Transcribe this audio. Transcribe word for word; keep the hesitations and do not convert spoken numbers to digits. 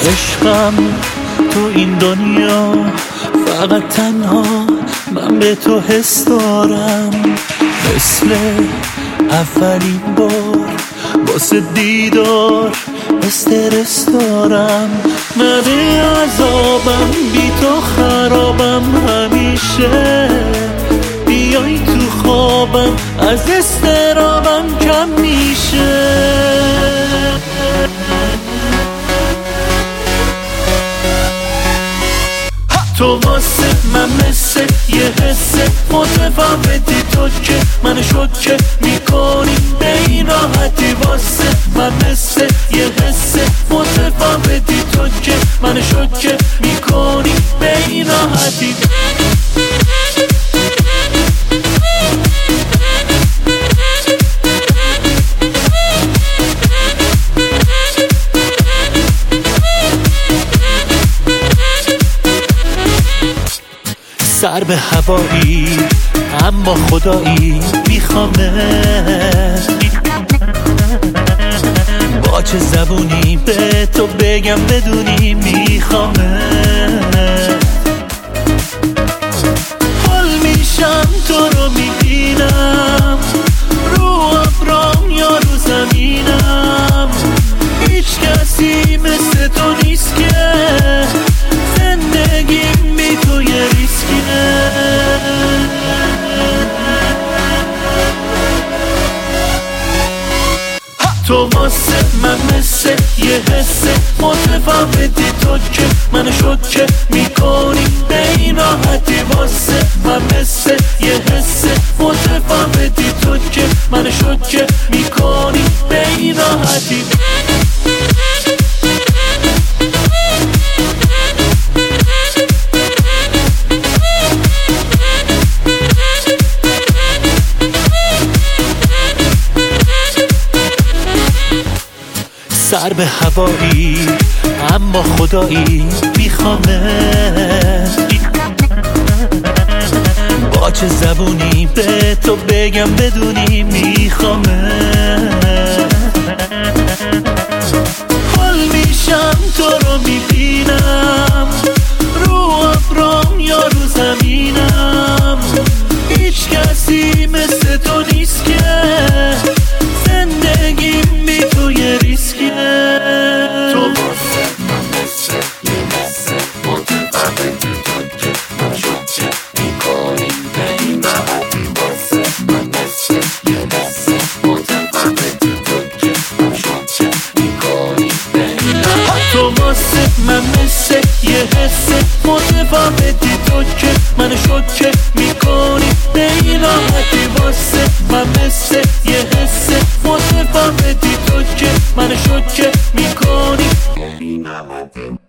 عشقم تو این دنیا فقط تنها من به تو حس دارم، مثل اولین بار واسه دیدار استرس دارم. من عذابم بی تو خرابم، همیشه بیای تو خوابم از استرابم کم میشه. تو واسه من مثل یه حسه متفاوتی، تو که من شوکه میکنی به این راحتی. واسه من مثل یه حسه متفاوتی، تو که من شوکه میکنی به این راحتی. سر به هوایی اما خدایی میخوامت، با چه زبونی به تو بگم بدونی میخوامت. حال میشم تو رو میبینم، رو ابرام یا رو زمینم، هیچ کسی مثل تو نیست که زندگیم بی تو یه ریسکیه. تو واسه من مثل یه حسه متفاوتی، تو که من شوکه میکنی به این راحتی. واسه من مثل یه حسه متفاوتی، تو که من شوکه میکنی به این راحتی. سر به هوایی اما خدایی میخوامت، با چه زبونی به تو بگم بدونی میخوامت. حال میشم تو رو میبینم، رو ابرام یا رو زمینم، هیچ کسی مثل تو نیست که زندگیم بی تو یه ریسکیه. تو واسه من مثل یه حسه متفاوتی، تو که من شوکه میکنی به این راحتی. واسه من مثل یه حسه متفاوتی، تو که من شوکه میکنی به این راحتی. تو واسه من مثل یه حسه متفاوتی، تو که من شوکه میکنی به این راحتی. واسه من مثل یه حسه متفاوتی، تو که من شوکه میکنی به این راحتی.